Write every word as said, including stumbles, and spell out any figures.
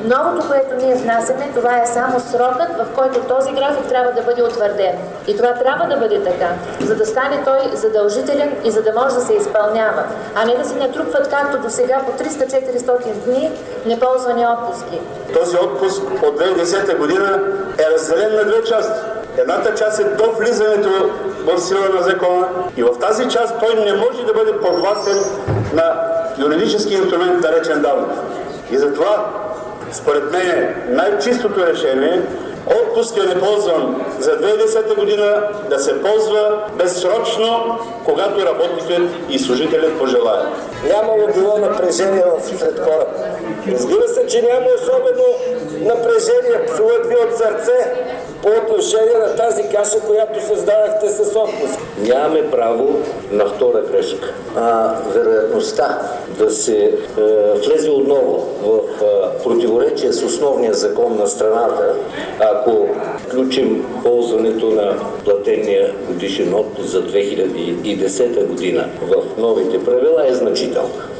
Новото, което ние внасяме, това е само срокът, в който този график трябва да бъде утвърден. И това трябва да бъде така, за да стане той задължителен и за да може да се изпълнява, а не да се натрупват както до сега по триста-четиристотин дни неползвани отпуски. Този отпуск от две хиляди и десета година е разделен на две части. Едната част е до влизането в сила на закона и в тази част той не може да бъде подвластен на юридически инструмент, наречен давност. И затова, според мен, най-чистото решение отпуска не ползван за две хиляди и десета година да се ползва безсрочно, когато работникът и служителят пожелаят. Нямало било напрежение сред хората. Разбира се, че няма особено напрежение, псуват ви от сърце по отношение на тази каша, която създадахте с отпуск. Нямаме право на втора грешка. А вероятността да се е, влезе отново в е, противоречие с основния закон на страната, ако включим ползването на платения годишен отпуск за две хиляди и десета година в новите правила, е значително.